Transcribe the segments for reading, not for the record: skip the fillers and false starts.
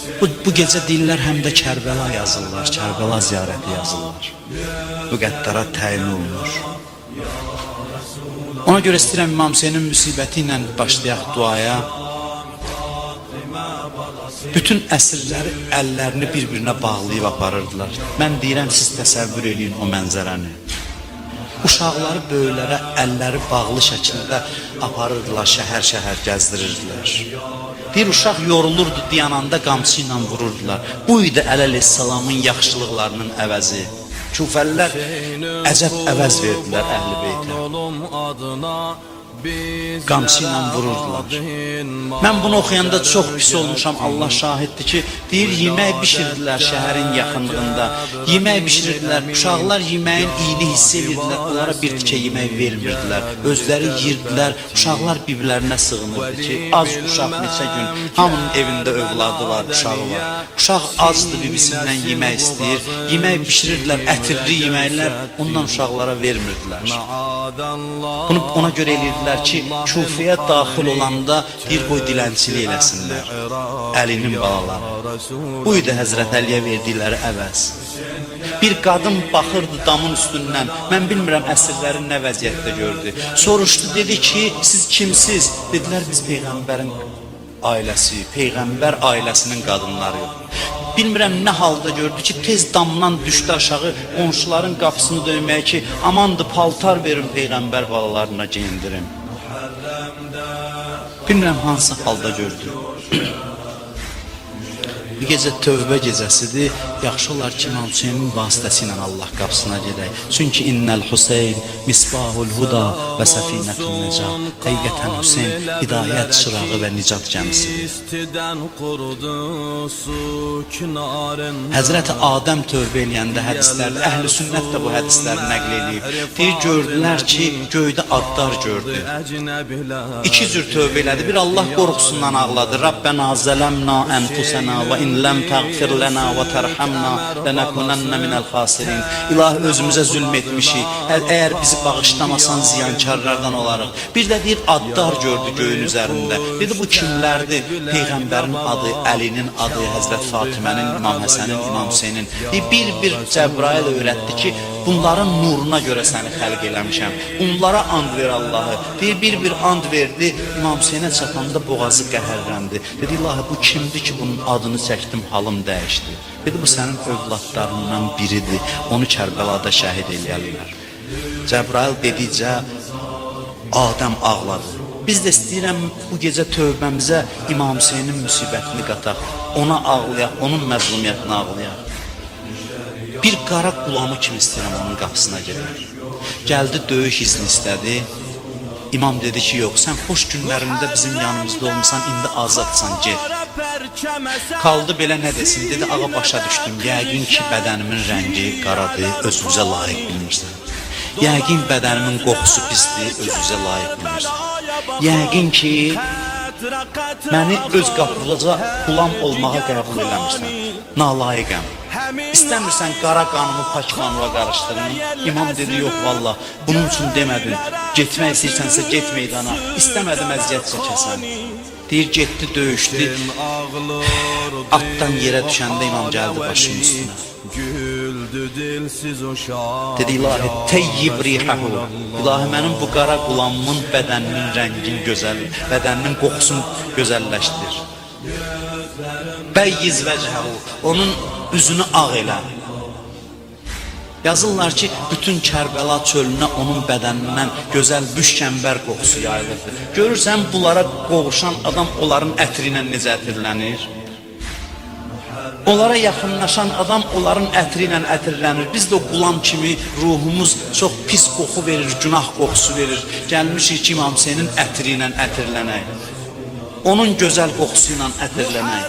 Bu gecə deyirlər həm də Kərbəla yazırlar, Kərbəla ziyarəti yazırlar. Bu qəddara təyin olunur. Ona görə istəyirəm İmam Hüseynin müsibəti ilə başlayaq duaya. Bütün əsirləri əllərini bir-birinə bağlayıb aparırdılar. Mən deyirəm, siz təsəvvür edin o mənzərəni. Uşaqları böyüklərə əlləri bağlı şəkildə aparırdılar, şəhər-şəhər gəzdirirdilər. Bir uşaq yorulurdu, dayananda qamçı ilə vururdular. Bu idi əleyhissalamın yaxşılıqlarının əvəzi. Küfəllər əcəb əvəz verdilər Əhl-i Beytə. Qamçı ilə vururdular. Mən bunu oxuyanda çox pis olmuşam, Allah şahiddir ki, deyir, yemək bişirdilər şəhərin yaxınlığında. Yemək bişirdilər, uşaqlar yeməyin iyini hiss edirdilər, onlara bir tikə yemək vermirdilər. Özləri yirdilər, uşaqlar bir-birlərinə sığınırdı ki, az uşaq neçə gün, hamının evində övladı var, uşağı var. Uşaq azdır, bibisindən yemək istəyir, yemək bişirirdilər, ətirli yeməklər, ondan uşaqlara vermirdilər. Bunu ona görə edirdilər ki, Kufəyə daxil olanda bir boy dilənçilik eləsinlər, Əlinin balaları. Bu idi Həzrət Əliyə verdikləri əvəz. Bir qadın baxırdı damın üstündən, mən bilmirəm əsirlərin nə vəziyyətdə gördü. Soruşdu, dedi ki, siz kimsiz? Dedilər, biz Peyğəmbərin ailəsi, Peyğəmbər ailəsinin qadınları. Bilmirəm nə halda gördü ki, tez damdan düşdü aşağı, qonşuların qapısını döyməyə ki, amandı paltar verin Peyğəmbər balalarına geyindirim. Bilmirəm hansı halda gördü. Bu gecə tövbə gecəsidir. Yaxşı olar ki, İmam Hüseynin vasitəsi ilə Allah qapısına gedək. Çünki innəl Hüseyn misbahul huda və səfinətun necat. Həqiqətən Hüseyn hidayət çırağı və nicat gəmisidir. Həzrəti Adəm tövbə eləyəndə hədislərdə, əhl-i sünnət də bu hədisləri nəql edib. Deyir, gördülər ki, göydə adlar gördü. İki cür tövbə elədi. Bir Allah qorxusundan ağladı. Rabbena zələmna ənfusəna və in ləm təğfir lənə və tərhəmna lənəkunənnə minəl xasirin. İlahi, özümüzə zülm etmişik. Əgər bizi bağışlamasan ziyankarlardan olarıq. Bir də deyir, adlar gördü göyün üzərində. Dedi, bu kimlərdir? Peyğəmbərin adı, Əlinin adı, Həzrət Fatimənin, İmam Həsənin, İmam Hüseynin. Bir Cəbrail öyrətdi ki, bunların nuruna görə səni xəlq eləmişəm. Bunlara and ver Allahı. Bir and verdi, İmam Hüseynə çatanda boğazı qəhərləndi. Dedi, ilahi, bu kimdir ki, bunun adını çəkdim, halım dəyişdi. Dedi, bu sənin övladlarından biridir, onu Kərbəlada şəhid eləyərlər. Cəbrail dedikcə Adəm ağladı. Biz də istəyirəm bu gecə tövbəmizə İmam Hüseynin müsibətini qataq, ona ağlayaq, onun məzlumiyyətini ağlayaq. Bir qara qulamı kimi istəyirəm onun qapısına gedək. Gəldi, döyüş izni istədi. İmam dedi ki, yox, sən xoş günlərində bizim yanımızda olmuşsan, indi azadsan, get. Kaldı belə nə desin, dedi, ağa başa düşdüm, yəqin ki, bədənimin rəngi qaradır, özünüzə layiq bilmirsən. Yəqin bədənimin qoxusu pisdir, özünüzə layiq bilmirsən. Yəqin ki, məni öz qapılaca qulam olmağa qəbul eləmirsən, nalayiqəm. İstəmirsən qara qanımı pak qanıma qarışdırın. İmam dedi, yox valla, bunun üçün demədin, getmək istəyirsənsə get meydana, istəmədim əziyyət çəkəsən. Deyir, getdi, döyüşdü. Atdan yerə düşəndə imam gəldi başının üstünə. Dedi, ilahi, teyyib rihəhu. İlahi, mənim bu qara qulamın bədəninin rəngin gözəli, bədəninin qoxusunu gözəlləşdir. Bəyyiz vəcəhəhu, onun üzünü ağ elə. Yazırlar ki, bütün Kərbəla çölünə onun bədənindən gözəl büşkənbər qoxusu yayılırdı. Görürsən, bunlara qoğuşan adam onların ətri ilə necə ətirlənir? Onlara yaxınlaşan adam onların ətri ilə ətirlənir. Biz də o qulam kimi ruhumuz çox pis qoxu verir, günah qoxusu verir. Gəlmişik ki, İmam Hüseynin ətri ilə ətirlənək. Onun gözəl qoxusu ilə ətirlənək.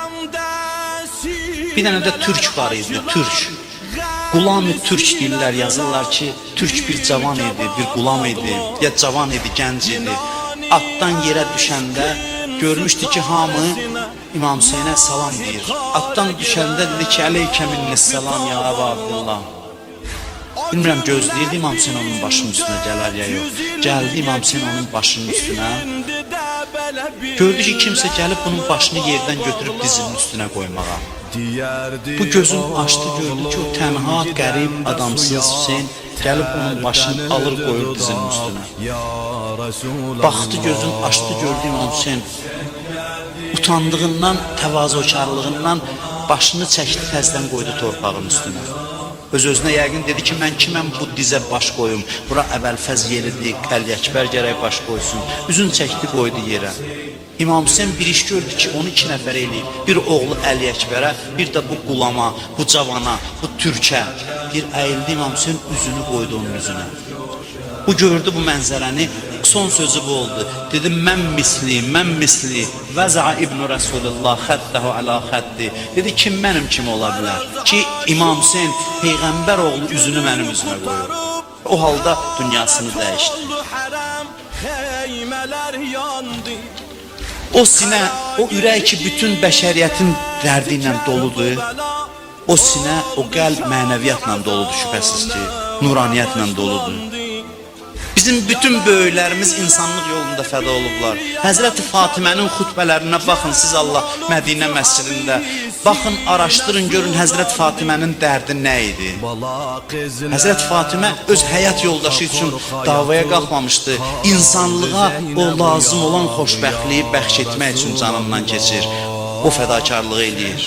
Bir dənə də türk var idi, türk. Qulam-ı türk deyirlər, yazırlar ki, türk bir cavan idi, bir qulam idi, ya cavan idi, gənc idi. Atdan yerə düşəndə görmüşdü ki, hamı İmam Hüseynə salam deyir. Atdan düşəndə dedi ki, əleykə minnissalam ya Əbu Abdullah. Bilmirəm, gözləyirdi İmam Hüseyn onun başının üstünə gələr ya yox. Gəldi İmam Hüseyn onun başının üstünə. Gördü ki, kimsə gəlib bunun başını yerdən götürüb dizinin üstünə qoymağa. Bu gözün açdı, gördü ki, o tənha, qərib, adamsız Hüseyin gəlib onun başını alır, qoyur dizinin üstünə. Baxdı, gözün açdı, gördü İmam Hüseyin utandığından, təvazökarlığından başını çəkdi, təzdən qoydu torpağın üstünə. Öz-özünə yəqin dedi ki, mən kiməm bu dizə baş qoyum? Bura Əbəlfəz yeridir, Əli Əkbər gərək baş qoysun. Üzün çəkdi, qoydu yerə. İmam Hüseyin bir iş gördü ki, onu 2 nəfər eləyib. Bir oğlu Əli Əkbərə, bir də bu qulama, bu cavana, bu türkə. Bir əyildi İmam Hüseyin, üzünü qoydu onun üzünə. Bu gördü bu mənzərəni, son sözü bu oldu. Dedi, mən misli, vəza İbn-i Rasulullah xəttəhu alə xətti. Dedi, kim mənim kimi ola bilər? Ki, İmam Hüseyin, Peyğəmbər oğlu üzünü mənim üzünə qoyur. O halda dünyasını dəyişdi. O sinə, o ürək ki, bütün bəşəriyyətin dərdi ilə doludur. O sinə, o qəlb mənəviyyatla doludur, şübhəsiz ki, nuraniyyətlə doludur. Bizim bütün böyüklərimiz insanlıq yolunda fəda olublar. Həzrəti Fatimənin xutbələrinə baxın siz Allah Mədinə məscidində. Baxın, araşdırın, görün Həzrəti Fatimənin dərdi nə idi? Həzrəti Fatimə öz həyat yoldaşı üçün davaya qalxmamışdı. İnsanlığa o lazım olan xoşbəxtliyi bəxş etmək üçün canından keçir. O fədakarlığı eləyir.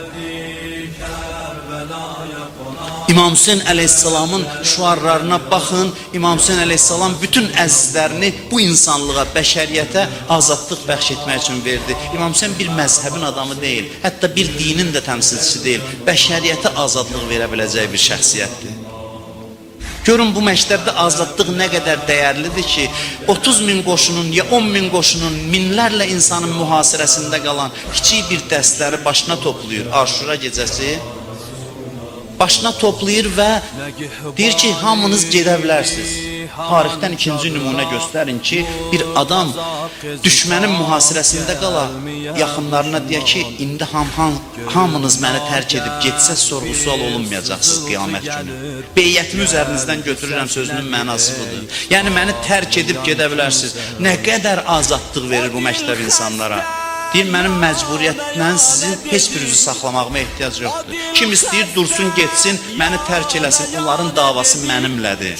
İmam Hüseyin əleyhissalamın şuarlarına baxın. İmam Hüseyin əleyhissalam bütün əzizlərini bu insanlığa, bəşəriyyətə azadlıq bəxş etmək üçün verdi. İmam Hüseyin bir məzhəbin adamı deyil, hətta bir dinin də təmsilçisi deyil. Bəşəriyyətə azadlıq verə biləcək bir şəxsiyyətdir. Görün bu məktəbdə azadlıq nə qədər dəyərlidir ki, 30 min qoşunun ya 10 min qoşunun minlərlə insanın mühasirəsində qalan kiçik bir dəstləri başına toplayır. Aşura gecəsi başına toplayır və deyir ki, hamınız gedə bilərsiniz. Tarixdən ikinci nümunə göstərin ki, bir adam düşmənin mühasirəsində qala, yaxınlarına deyə ki, indi hamınız məni tərk edib getsə sorğu-sual olunmayacaqsınız qiyamət günü. Beyyətimi üzərinizdən götürürəm sözünün mənası budur. Yəni, məni tərk edib gedə bilərsiniz. Nə qədər azadlıq verir bu məktəb insanlara? Deyir, mənim məcburiyyətlə sizin heç birinizi saxlamağıma ehtiyac yoxdur. Kim istəyir, dursun, getsin, məni tərk eləsin, onların davası mənimlədir.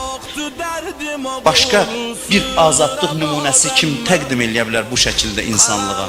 Başqa bir azadlıq nümunəsi kim təqdim eləyə bilər bu şəkildə insanlığa?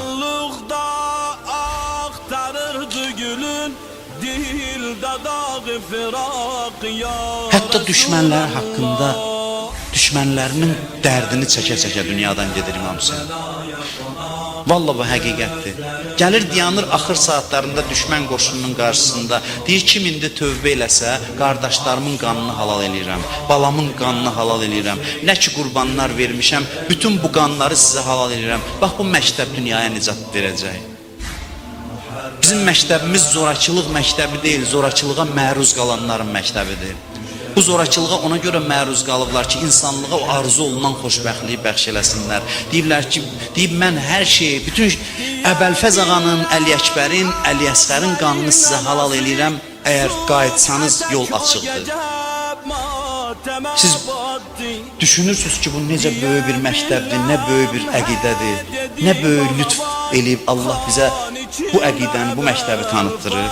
Hətta düşmənlər haqqında düşmənlərinin dərdini çəkə-çəkə dünyadan gedir İmam Hüseyin. Vallahi bu həqiqətdir. Gəlir, dayanır axır saatlarında düşmən qoşununun qarşısında. Deyir, kim indi tövbə eləsə, qardaşlarımın qanını halal eləyirəm, balamın qanını halal eləyirəm. Nə ki qurbanlar vermişəm, bütün bu qanları sizə halal eləyirəm. Bax, bu məktəb dünyaya nicat verəcək. Bizim məktəbimiz zorakılıq məktəbi deyil, zorakılığa məruz qalanların məktəbidir. Bu zorakılığa ona görə məruz qalıblar ki, insanlığa o arzu olunan xoşbəxtliyi bəxş eləsinlər. Deyiblər ki, mən hər şeyi, bütün Əbəlfəz ağanın, Əli Əkbərin, Əli Əsğərin qanını sizə halal eləyirəm, əgər qayıtsanız yol açıqdır. Siz düşünürsünüz ki, bu necə böyük bir məktəbdir, nə böyük bir əqidədir, nə böyük lütf eləyib Allah bizə bu əqidəni, bu məktəbi tanıtdırır.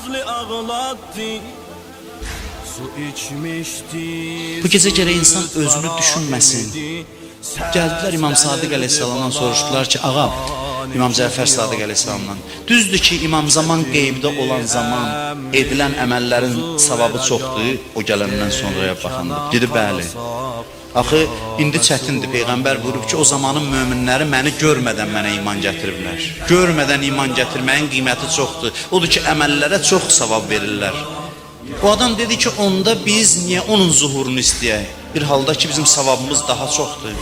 Bu gecə gərək insan özünü düşünməsin. Gəldilər İmam Sadiq əleyhissalamdan soruşdular ki, ağa, İmam Cəfər Sadiq əleyhissalamdan, düzdür ki, İmam zaman qeybdə olan zaman edilən əməllərin savabı çoxdur, o gələndən sonraya baxanda. Dedi, bəli. Axı, indi çətindir, Peyğəmbər buyurub ki, o zamanın möminləri məni görmədən mənə iman gətiriblər. Görmədən iman gətirməyin qiyməti çoxdur. Odur ki, əməllərə çox savab verirlər. O adam dedi ki, onda biz niyə onun zuhurunu istəyək? Bir halda ki, bizim savabımız daha çoxdur.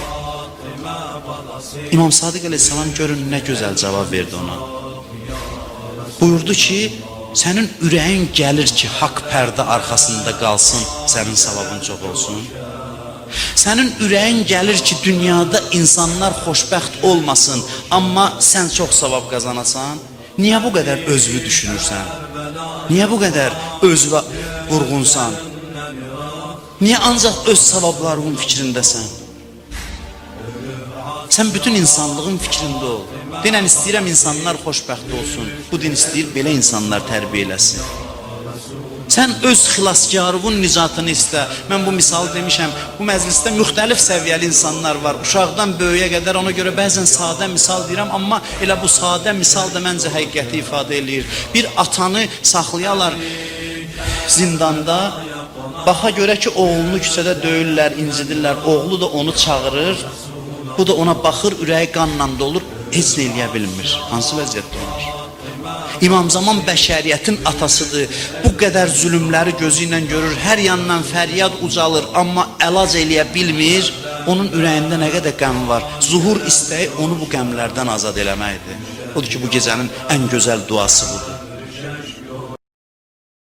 İmam Sadiq əleyhissalam görün nə gözəl cavab verdi ona. Buyurdu ki, sənin ürəyin gəlir ki, haqq pərdə arxasında qalsın, sənin savabın çox olsun. Sənin ürəyin gəlir ki, dünyada insanlar xoşbəxt olmasın, amma sən çox savab qazanasan. Niyə bu qədər özünü düşünürsən? Niyə bu qədər özünə vurğunsan? Niyə ancaq öz savablarının fikrindəsən? Sən bütün insanlığın fikrində ol. Denən istəyirəm insanlar xoşbəxt olsun. Bu din istəyir belə insanlar tərbiyə eləsin. Sən öz xilaskarının nicatını istə. Mən bu misalı demişəm. Bu məclisdə müxtəlif səviyyəli insanlar var. Uşaqdan böyüyə qədər, ona görə bəzən sadə misal deyirəm, amma elə bu sadə misal da məncə həqiqəti ifadə eləyir. Bir atanı saxlayalar zindanda, baxa görə ki, oğlunu küçədə döyürlər, incidirlər, oğlu da onu çağırır, bu da ona baxır, ürəyi qanla dolur, heç nə eləyə bilmir. Hansı vəziyyətdə olur? İmam Zaman bəşəriyyətin atasıdır, bu qədər zülümləri gözü ilə görür, hər yandan fəryad ucalır, amma əlac eləyə bilmir, onun ürəyində nə qədər qəm var, zuhur istəyi onu bu qəmlərdən azad eləməkdir. Odur ki, bu gecənin ən gözəl duası budur.